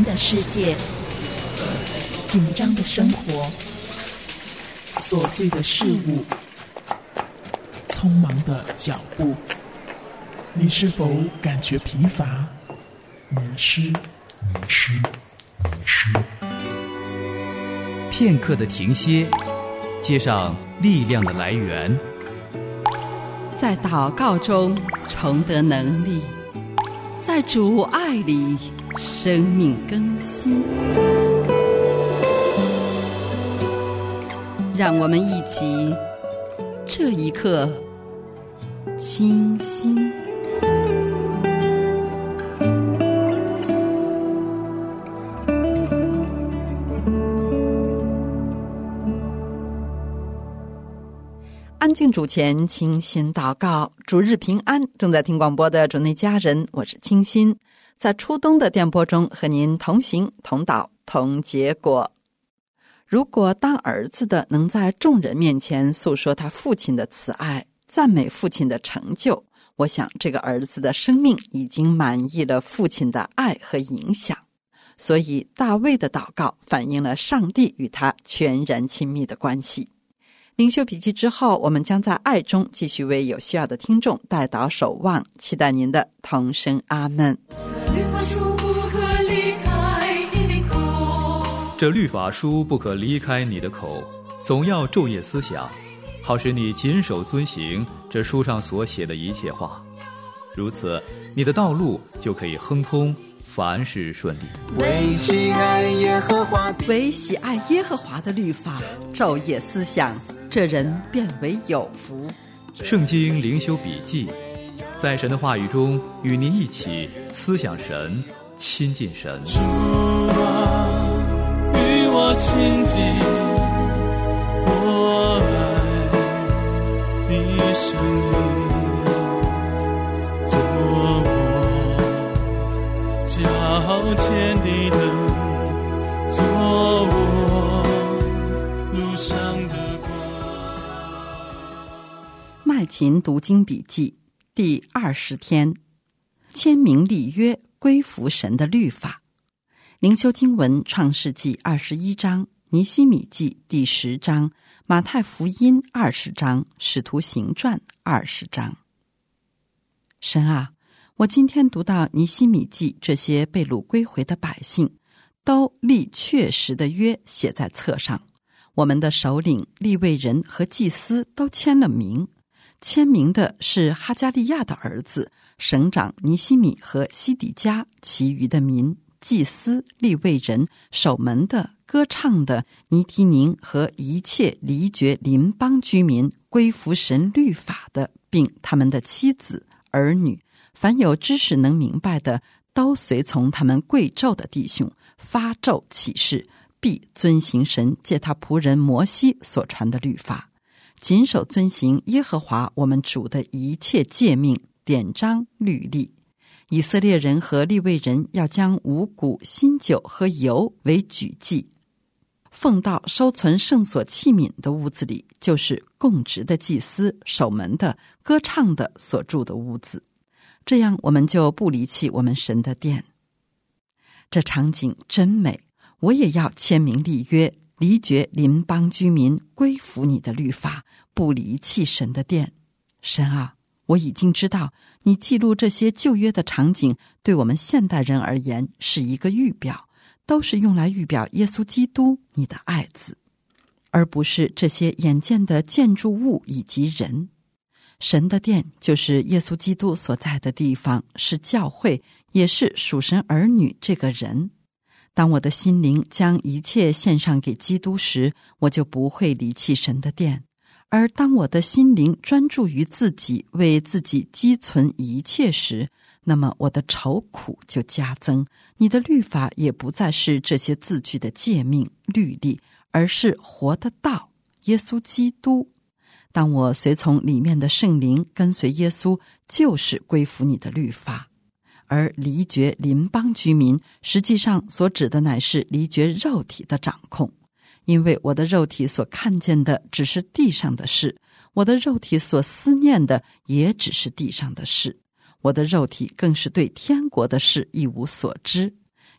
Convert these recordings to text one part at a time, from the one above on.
的世界，紧张的生活，琐碎的事物，匆忙的脚步，你是否感觉疲乏、迷失？ 片刻的停歇，接上力量的来源， 在祷告中重得能力，在主爱里生命更新。让我们一起这一刻清心。安静主前，清心祷告，主日平安。正在听广播的主内家人，我是清心，在初冬的电波中和您同行同祷同结果。如果当儿子的能在众人面前诉说他父亲的慈爱，赞美父亲的成就，我想这个儿子的生命已经满意了父亲的爱和影响。所以大卫的祷告反映了上帝与他全然亲密的关系。灵修笔记之后，我们将在爱中继续为有需要的听众代祷守望，期待您的同声阿们。 这律法书不可离开你的口，总要昼夜思想，好使你谨守遵行这书上所写的一切话。如此，你的道路就可以亨通，凡事顺利。 为喜爱耶和华的律法，昼夜思想，这人便为有福。 圣经灵修笔记，在神的话语中与您一起思想神，亲近神。 主啊，与我亲近，我爱你声音，做我脚前的灯，做我路上的麦琴读经笔记第20天，签名立约，归服神的律法。灵修经文创世纪21章，尼希米记第10章，马太福音20章，使徒行传20章。神啊，我今天读到尼希米记，这些被掳归回的百姓都立确实的约写在册上，我们的首领、利未人和祭司都签了名。签名的是哈加利亚的儿子省长尼希米和西底家，其余的民、祭司、利未人、守门的、歌唱的、尼提宁和一切离绝邻邦居民，归服神律法的，并他们的妻子、儿女，凡有知识能明白的，都随从他们贵胄的弟兄，发咒起誓，必遵行神借他仆人摩西所传的律法，谨守遵行耶和华我们主的一切诫命、典章、律例。以色列人和利未人要将五谷、新酒和油为举祭，奉到收存圣所器皿的屋子里，就是供职的祭司、守门的、歌唱的所住的屋子。这样我们就不离弃我们神的殿。这场景真美，我也要签名立约，离绝邻邦居民，归服你的律法，不离弃神的殿。神啊，我已经知道你记录这些旧约的场景，对我们现代人而言是一个预表，都是用来预表耶稣基督，你的爱子，而不是这些眼见的建筑物以及人。神的殿就是耶稣基督所在的地方，是教会，也是属神儿女这个人。当我的心灵将一切献上给基督时，我就不会离弃神的殿。而当我的心灵专注于自己，为自己积存一切时，那么我的愁苦就加增。你的律法也不再是这些字句的诫命、律例，而是活的道，耶稣基督。当我随从里面的圣灵，跟随耶稣，就是归服你的律法。而离绝邻邦居民，实际上所指的乃是离绝肉体的掌控。因为我的肉体所看见的只是地上的事，我的肉体所思念的也只是地上的事，我的肉体更是对天国的事一无所知。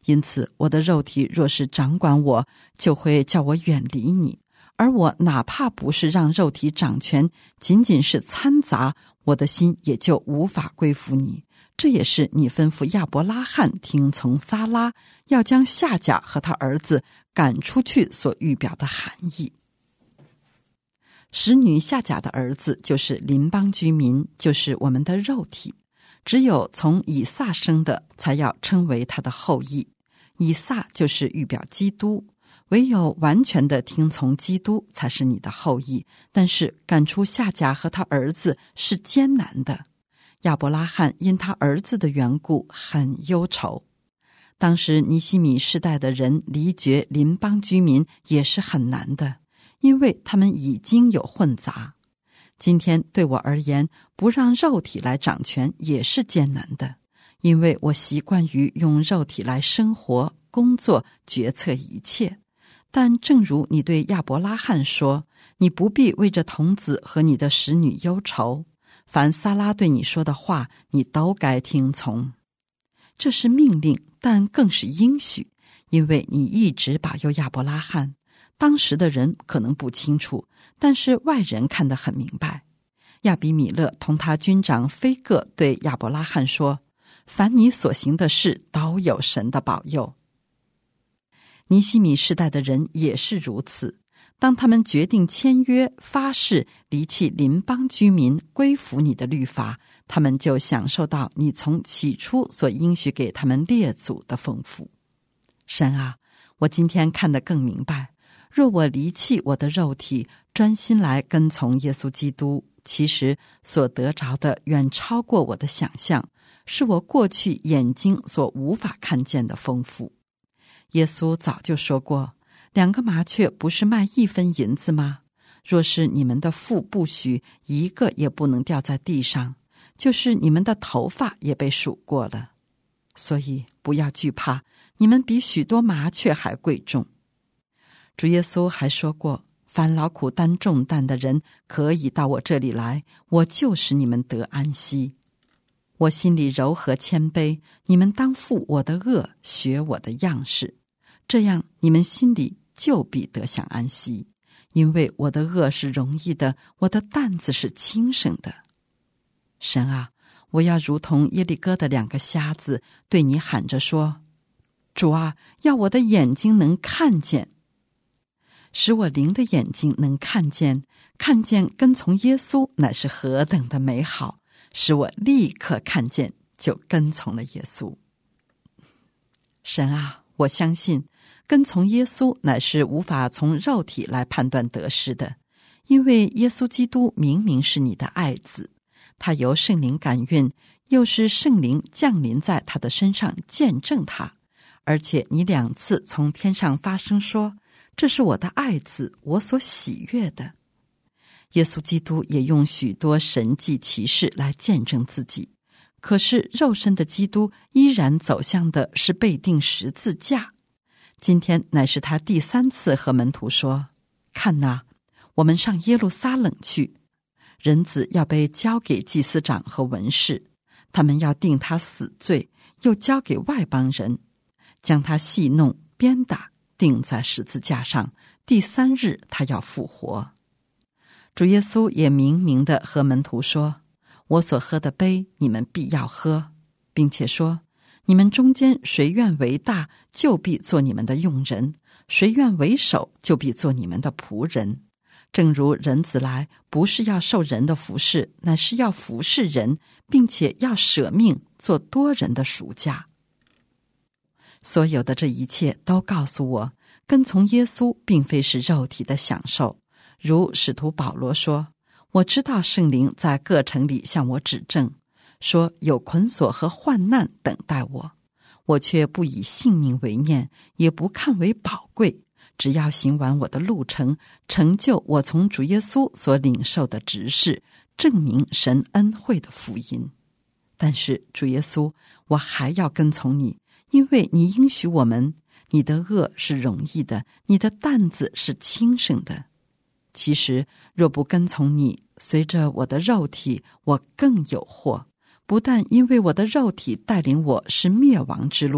因此我的肉体若是掌管我，就会叫我远离你，而我哪怕不是让肉体掌权，仅仅是掺杂，我的心也就无法归服你。这也是你吩咐亚伯拉罕听从撒拉，要将夏甲和他儿子赶出去所预表的含义。使女夏甲的儿子就是邻邦居民，就是我们的肉体，只有从以撒生的才要称为他的后裔。以撒就是预表基督，唯有完全的听从基督才是你的后裔。但是赶出夏甲和他儿子是艰难的，亚伯拉罕因他儿子的缘故很忧愁。当时尼希米世代的人离绝邻邦居民也是很难的，因为他们已经有混杂。今天对我而言，不让肉体来掌权也是艰难的，因为我习惯于用肉体来生活、工作、决策一切。但正如你对亚伯拉罕说，你不必为这童子和你的使女忧愁，凡撒拉对你说的话，你都该听从。这是命令，但更是应许，因为你一直保佑亚伯拉罕。当时的人可能不清楚，但是外人看得很明白。亚比米勒同他军长菲各对亚伯拉罕说，凡你所行的事都有神的保佑。尼希米世代的人也是如此，当他们决定签约发誓离弃邻邦居民归服你的律法，他们就享受到你从起初所应许给他们列祖的丰富。神啊，我今天看得更明白，若我离弃我的肉体，专心来跟从耶稣基督，其实所得着的远超过我的想象，是我过去眼睛所无法看见的丰富。耶稣早就说过，2个麻雀不是卖1分银子吗？若是你们的父不许，一个也不能掉在地上，就是你们的头发也被数过了。所以不要惧怕，你们比许多麻雀还贵重。主耶稣还说过，凡劳苦担重担的人可以到我这里来，我就使你们得安息。我心里柔和谦卑，你们当负我的轭，学我的样式，这样你们心里就必得享安息。因为我的轭是容易的，我的担子是轻省的。神啊，我要如同耶利哥的2个瞎子，对你喊着说，主啊，要我的眼睛能看见，使我灵的眼睛能看见，看见跟从耶稣乃是何等的美好，使我立刻看见，就跟从了耶稣。神啊，我相信跟从耶稣乃是无法从肉体来判断得失的，因为耶稣基督明明是你的爱子，他由圣灵感孕，又是圣灵降临在他的身上见证他，而且你2次从天上发声说，这是我的爱子，我所喜悦的。耶稣基督也用许多神迹奇事来见证自己，可是肉身的基督依然走向的是被钉十字架。今天乃是他第3次和门徒说，看哪，我们上耶路撒冷去，人子要被交给祭司长和文士，他们要定他死罪，又交给外邦人，将他戏弄鞭打，钉在十字架上，第3日他要复活。主耶稣也明明地和门徒说，我所喝的杯你们必要喝，并且说，你们中间谁愿为大，就必做你们的用人，谁愿为首，就必做你们的仆人。正如人子来，不是要受人的服侍，乃是要服侍人，并且要舍命做多人的赎价。所有的这一切都告诉我，跟从耶稣并非是肉体的享受。如使徒保罗说，我知道圣灵在各城里向我指证，说有捆锁和患难等待我，我却不以性命为念，也不看为宝贵，只要行完我的路程，成就我从主耶稣所领受的职事，证明神恩惠的福音。但是主耶稣，我还要跟从你，因为你应许我们，你的轭是容易的，你的担子是轻省的。其实若不跟从你，随着我的肉体，我更有祸，不但因为我的肉体带领我是灭亡之路，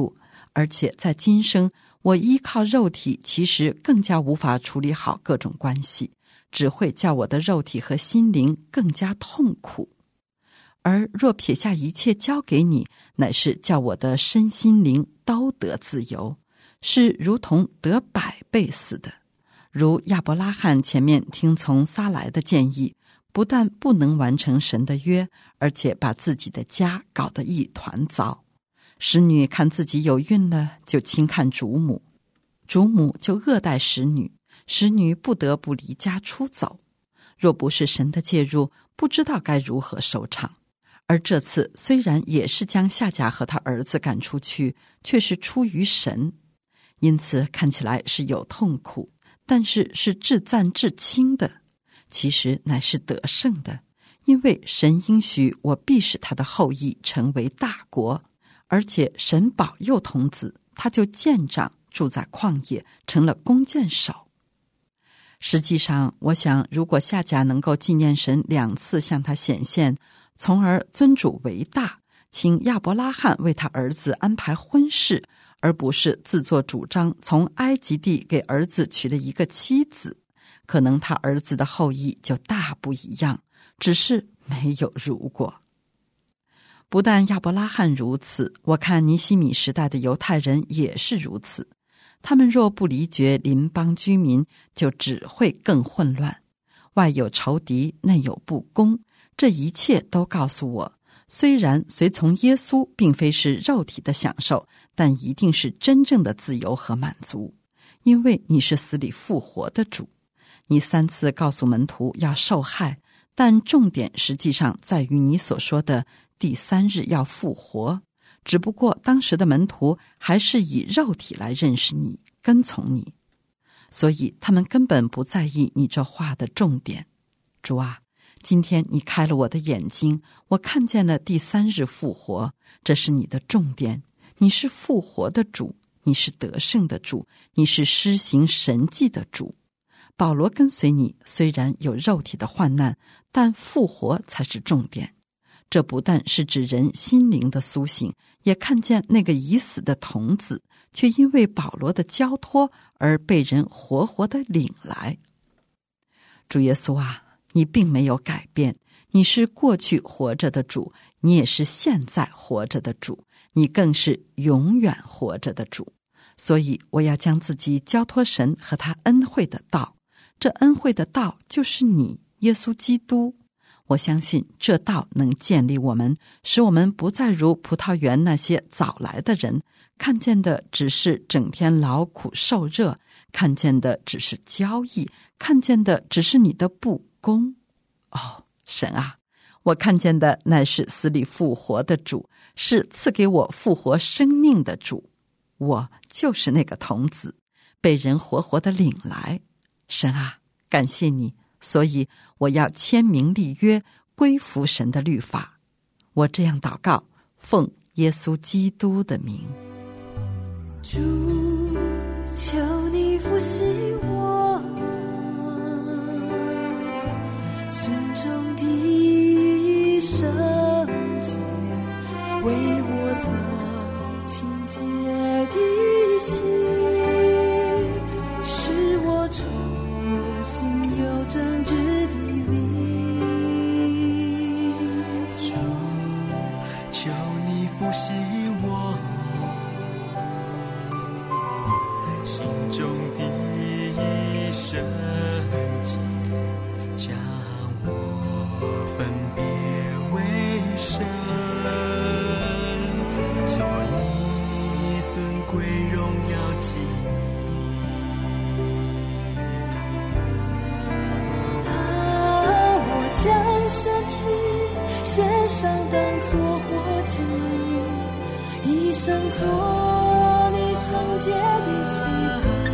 而且在今生，我依靠肉体其实更加无法处理好各种关系，只会叫我的肉体和心灵更加痛苦。而若撇下一切交给你，乃是叫我的身心灵都得自由，是如同得100倍似的。如亚伯拉罕前面听从撒来的建议，不但不能完成神的约，而且把自己的家搞得一团糟。使女看自己有孕了，就轻看主母，主母就恶待使女，使女不得不离家出走。若不是神的介入，不知道该如何收场。而这次虽然也是将夏甲和他儿子赶出去，却是出于神，因此看起来是有痛苦，但是是至赞至轻的，其实乃是得胜的，因为神应许我必使他的后裔成为大国，而且神保佑童子，他就渐长，住在旷野，成了弓箭手。实际上，我想如果夏甲能够纪念神2次向他显现，从而尊主为大，请亚伯拉罕为他儿子安排婚事，而不是自作主张从埃及地给儿子娶了一个妻子，可能他儿子的后裔就大不一样，只是没有如果。不但亚伯拉罕如此，我看尼希米时代的犹太人也是如此。他们若不离绝邻邦居民，就只会更混乱。外有仇敌，内有不公，这一切都告诉我，虽然随从耶稣并非是肉体的享受，但一定是真正的自由和满足，因为你是死里复活的主。你3次告诉门徒要受害，但重点实际上在于你所说的第3日要复活，只不过当时的门徒还是以肉体来认识你，跟从你，所以他们根本不在意你这话的重点。主啊，今天你开了我的眼睛，我看见了第3日复活，这是你的重点。你是复活的主，你是得胜的主，你是施行神迹的主。保罗跟随你，虽然有肉体的患难，但复活才是重点。这不但是指人心灵的苏醒，也看见那个已死的童子，却因为保罗的交托而被人活活地领来。主耶稣啊，你并没有改变，你是过去活着的主，你也是现在活着的主，你更是永远活着的主。所以我要将自己交托神和他恩惠的道，这恩惠的道就是你，耶稣基督。我相信这道能建立我们，使我们不再如葡萄园那些早来的人，看见的只是整天劳苦受热，看见的只是交易，看见的只是你的不公。哦，神啊，我看见的乃是死里复活的主，是赐给我复活生命的主。我就是那个童子，被人活活的领来。神啊，感谢你，所以我要签名立约，归服神的律法。我这样祷告，奉耶稣基督的名。 主，求你复兴我心中的圣洁，为我做清洁的心，使我重新有正直的灵。 主，求你复兴我心中的圣洁，将我分别为圣，做你尊贵荣耀祭。 我将身体献上当作活祭，一生做你圣洁的祭品。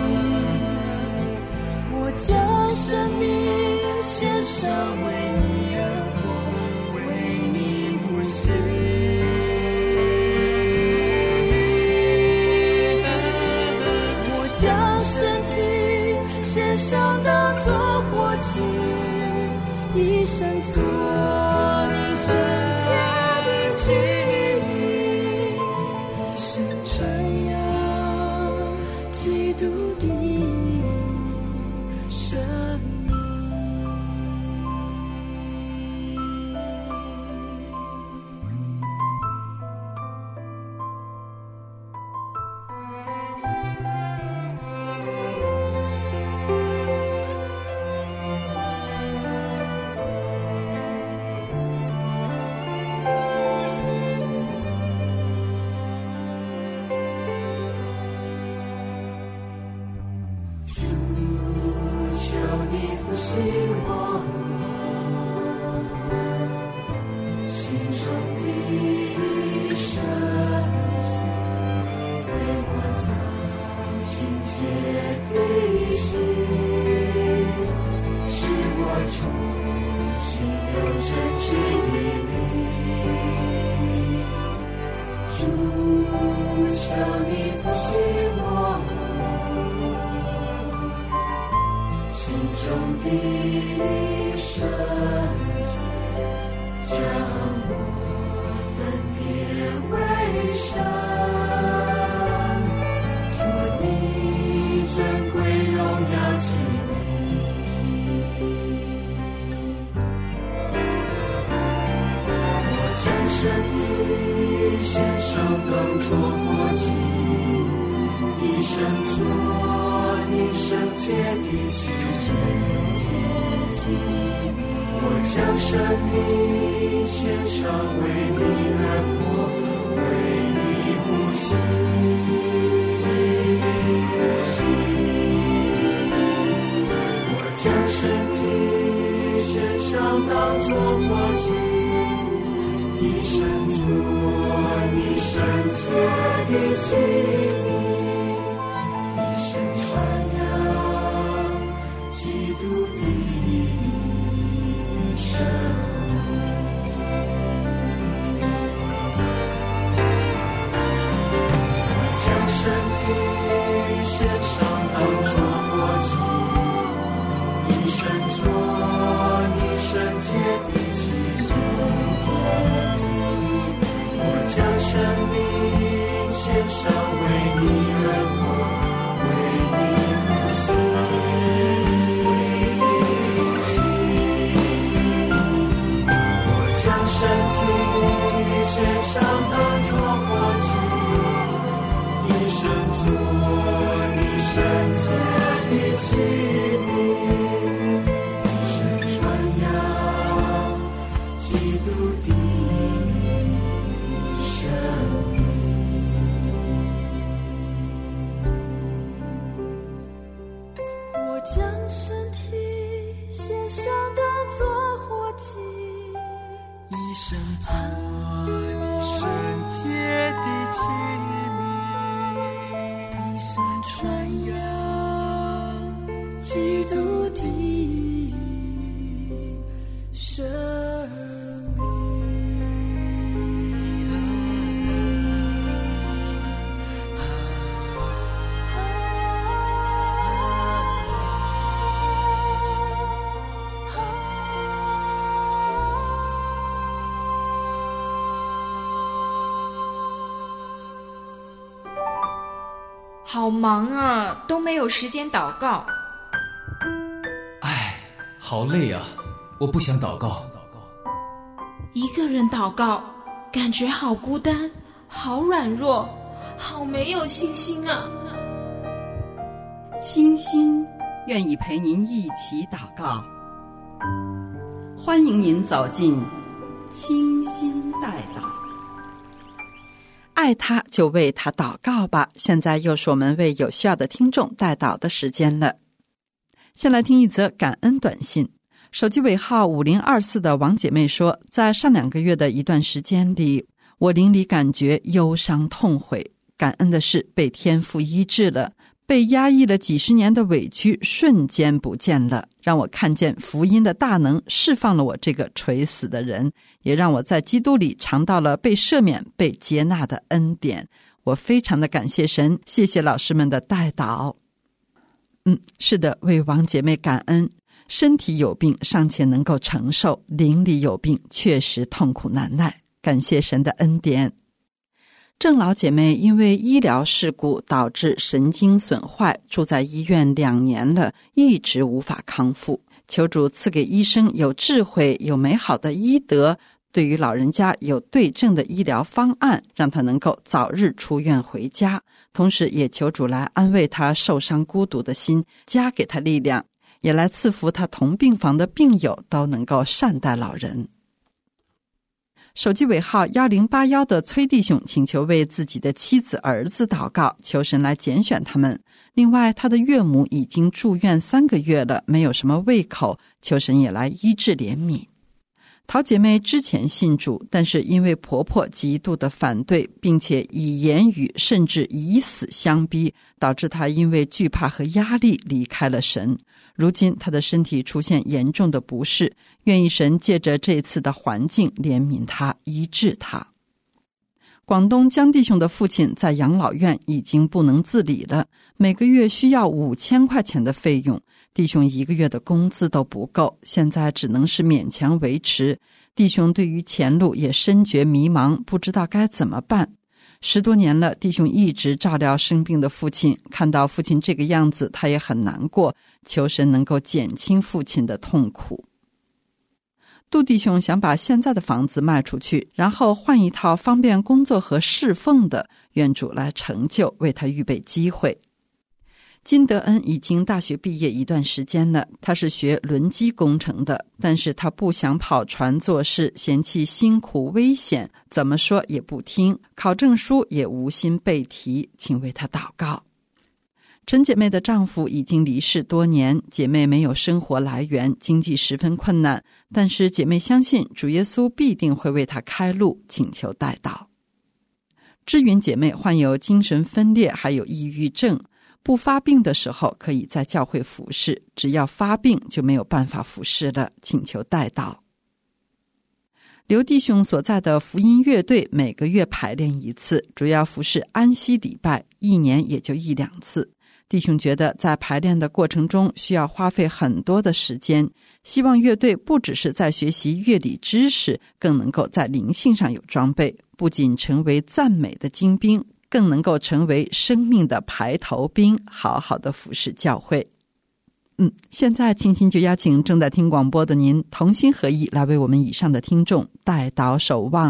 我将生命献上，为你而活，为你呼吸。我将身体献上当作活祭，一生做你圣洁的祭品，一生成求你复兴我心中的圣洁，将我分别为圣，做你尊贵荣耀器皿。我将身体献上当作活祭，一生做你圣洁的器皿。我将生命献上，为你而活，为你呼吸，为你呼吸。我将身体献上，当作活祭，一生做你圣洁的器皿，一生传扬基督的生命。我将身体献上，当作活祭，一生做你圣洁的器皿。我将生命献上，为你而活，为你呼吸，为你呼吸。我将身体献上，当作活祭，一生做你圣洁的器皿，一生传扬基督的生命。我将身体献上，当作活祭，一生做你圣洁的器皿，一生传扬基督的生命。 好忙啊，都没有时间祷告。 唉，好累啊，我不想祷告。 一个人祷告，感觉好孤单，好软弱，好没有信心啊。 清心愿意陪您一起祷告，欢迎您走进清心代祷。爱他就为他祷告吧。现在又是我们为有需要的听众代祷的时间了。先来听一则感恩短信。手机尾号5024的王姐妹说，在上2个月的一段时间里，我灵里感觉忧伤痛悔，感恩的是被天父医治了，被压抑了几十年的委屈瞬间不见了，让我看见福音的大能释放了我这个垂死的人，也让我在基督里尝到了被赦免被接纳的恩典。我非常的感谢神，谢谢老师们的代祷。是的，为王姐妹感恩。身体有病尚且能够承受，灵里有病确实痛苦难耐，感谢神的恩典。郑老姐妹因为医疗事故导致神经损坏，住在医院2年了，一直无法康复。求主赐给医生有智慧，有美好的医德，对于老人家有对症的医疗方案，让他能够早日出院回家。同时也求主来安慰他受伤孤独的心，加给他力量，也来赐福他同病房的病友都能够善待老人。手机尾号1081的崔弟兄请求为自己的妻子儿子祷告，求神来拣选他们。另外他的岳母已经住院3个月了，没有什么胃口，求神也来医治怜悯。陶姐妹之前信主，但是因为婆婆极度的反对，并且以言语甚至以死相逼，导致她因为惧怕和压力离开了神。如今她的身体出现严重的不适，愿意神借着这次的环境怜悯她，医治她。 广东江弟兄的父亲在养老院已经不能自理了，每个月需要5000块钱的费用，弟兄1个月的工资都不够，现在只能是勉强维持。弟兄对于前路也深觉迷茫，不知道该怎么办。10多年了，弟兄一直照料生病的父亲，看到父亲这个样子，他也很难过，求神能够减轻父亲的痛苦。杜弟兄想把现在的房子卖出去，然后换一套方便工作和侍奉的，愿主来成就，为他预备机会。金德恩已经大学毕业一段时间了，他是学轮机工程的，但是他不想跑船做事，嫌弃辛苦危险，怎么说也不听，考证书也无心背题，请为他祷告。陈姐妹的丈夫已经离世多年，姐妹没有生活来源，经济十分困难，但是姐妹相信主耶稣必定会为她开路，请求代祷。知云姐妹患有精神分裂还有抑郁症，不发病的时候可以在教会服侍，只要发病就没有办法服侍了，请求代祷。刘弟兄所在的福音乐队每个月排练1次，主要服侍安息礼拜，1年也就1-2次。弟兄觉得在排练的过程中需要花费很多的时间，希望乐队不只是在学习乐理知识，更能够在灵性上有装备，不仅成为赞美的精兵，更能够成为生命的排头兵，好好的服侍教会。现在清心就邀请正在听广播的您同心合意来为我们以上的听众代祷守望。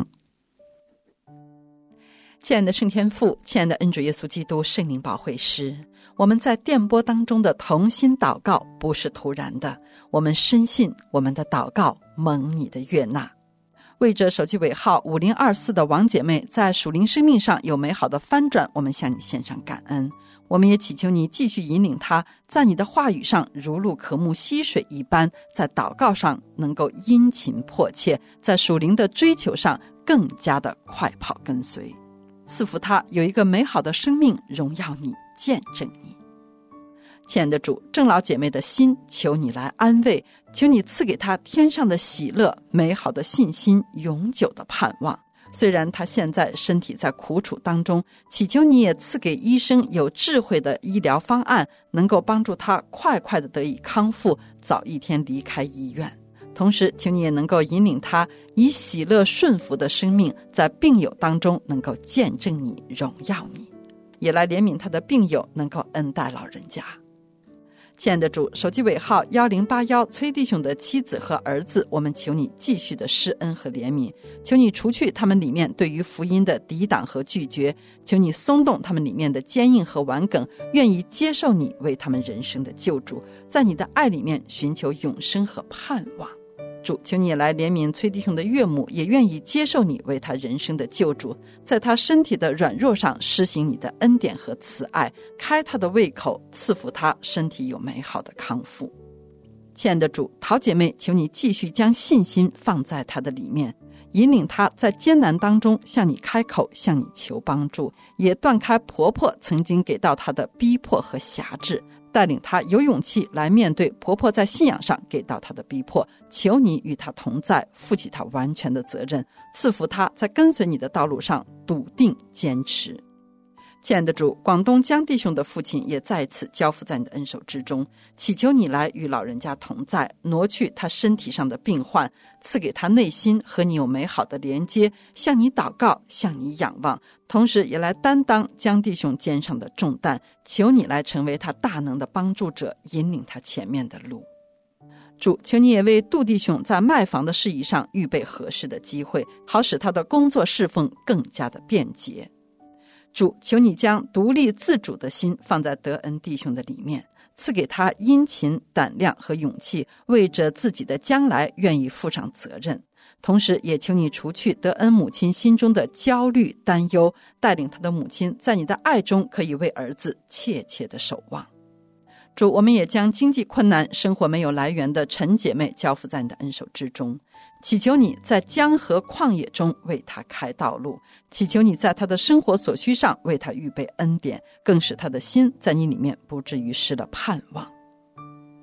亲爱的圣天父，亲爱的恩主耶稣基督圣灵保惠师，我们在电波当中的同心祷告不是突然的，我们深信我们的祷告蒙你的悦纳。为着手机尾号5024的王姐妹在属灵生命上有美好的翻转，我们向你献上感恩。我们也祈求你继续引领她，在你的话语上如鹿渴慕溪水一般，在祷告上能够殷勤迫切，在属灵的追求上更加的快跑跟随，赐福她有一个美好的生命，荣耀你，见证你。亲爱的主，郑老姐妹的心求你来安慰，求你赐给她天上的喜乐，美好的信心，永久的盼望。虽然她现在身体在苦楚当中，祈求你也赐给医生有智慧的医疗方案，能够帮助她快快的得以康复，早一天离开医院。同时求你也能够引领她以喜乐顺服的生命，在病友当中能够见证你，荣耀你，也来怜悯她的病友，能够恩待老人家。亲爱的主，手机尾号1081崔弟兄的妻子和儿子，我们求你继续的施恩和怜悯，求你除去他们里面对于福音的抵挡和拒绝，求你松动他们里面的坚硬和顽梗，愿意接受你为他们人生的救主，在你的爱里面寻求永生和盼望。主，求你也来怜悯崔弟兄的岳母，也愿意接受你为他人生的救主，在他身体的软弱上施行你的恩典和慈爱，开他的胃口，赐福他身体有美好的康复。亲爱的主，陶姐妹，求你继续将信心放在她的里面，引领她在艰难当中向你开口，向你求帮助，也断开婆婆曾经给到她的逼迫和辖制，带领她有勇气来面对婆婆在信仰上给到她的逼迫。求你与她同在，负起她完全的责任，赐福她在跟随你的道路上笃定坚持。亲爱的主，广东江弟兄的父亲也再次交付在你的恩手之中，祈求你来与老人家同在，挪去他身体上的病患，赐给他内心和你有美好的连接，向你祷告，向你仰望，同时也来担当江弟兄肩上的重担，求你来成为他大能的帮助者，引领他前面的路。主，求你也为杜弟兄在卖房的事宜上预备合适的机会，好使他的工作侍奉更加的便捷。主，求你将独立自主的心放在德恩弟兄的里面，赐给他殷勤、胆量和勇气，为着自己的将来愿意负上责任。同时也求你除去德恩母亲心中的焦虑、担忧，带领他的母亲在你的爱中可以为儿子切切的守望。主，我们也将经济困难、生活没有来源的陈姐妹交付在你的恩手之中，祈求你在江河旷野中为她开道路，祈求你在她的生活所需上为她预备恩典，更使她的心在你里面不至于失了盼望。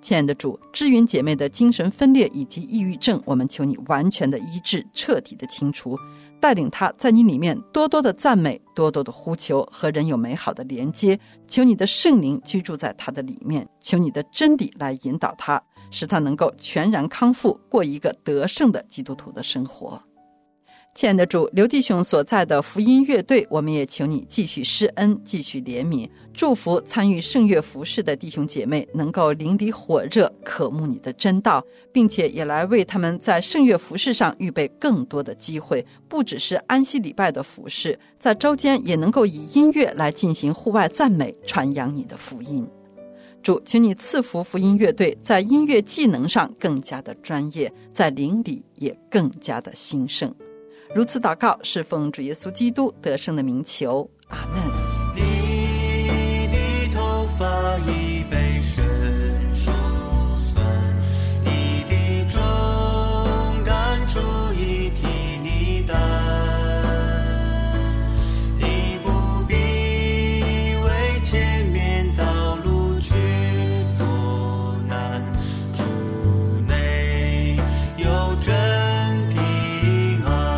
亲爱的主，支援姐妹的精神分裂以及抑郁症，我们求你完全的医治，彻底的清除，带领她在你里面多多的赞美，多多的呼求，和人有美好的连接。求你的圣灵居住在她的里面，求你的真理来引导她，使她能够全然康复，过一个得胜的基督徒的生活。亲爱的主，刘弟兄所在的福音乐队，我们也求你继续施恩，继续怜悯，祝福参与圣乐服事的弟兄姐妹能够灵里火热，渴慕你的真道，并且也来为他们在圣乐服事上预备更多的机会，不只是安息礼拜的服事，在周间也能够以音乐来进行户外赞美，传扬你的福音。主，请你赐福福音乐队在音乐技能上更加的专业，在灵里也更加的兴盛。如此祷告，是奉主耶稣基督得胜的名求，阿们。 你的头发已被神数算，你的重担主已替你担，你不必为前面道路去作难，主内有真平安。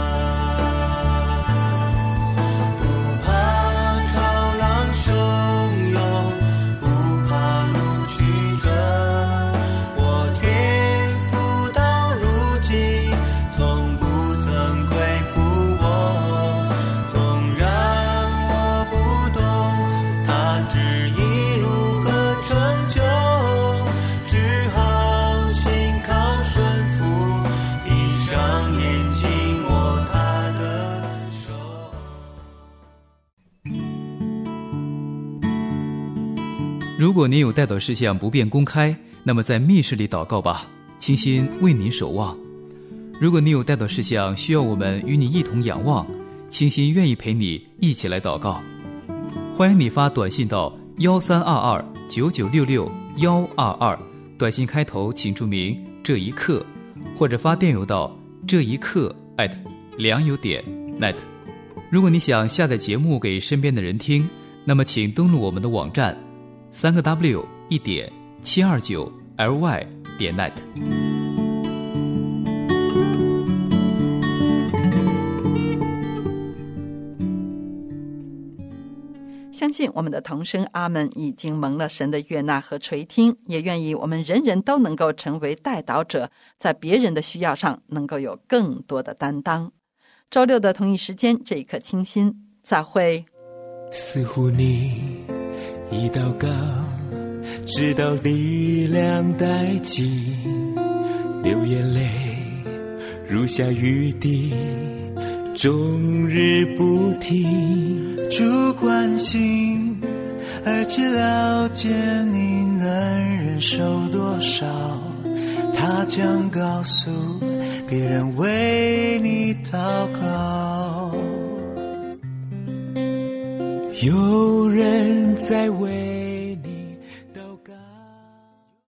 如果您有代祷事项不便公开，那么在密室里祷告吧，倾心为您守望。如果你有代祷事项需要我们与你一同仰望，倾心愿意陪你一起来祷告。欢迎你发短信到132299662122，短信开头请注明这一刻，或者发电邮到这一刻@良友.net。如果你想下载节目给身边的人听，那么请登录我们的网站3w1.729ly.net。 相信我们的同声阿们已经蒙了神的悦纳和垂听，也愿意我们人人都能够成为代祷者，在别人的需要上能够有更多的担当。周六的同一时间，这一刻清新，再会。 似乎你一祷告，直到力量殆尽，流眼泪如下雨滴，终日不停。 主关心，而且了解你能忍受多少，他将告诉别人为你祷告。 有人在为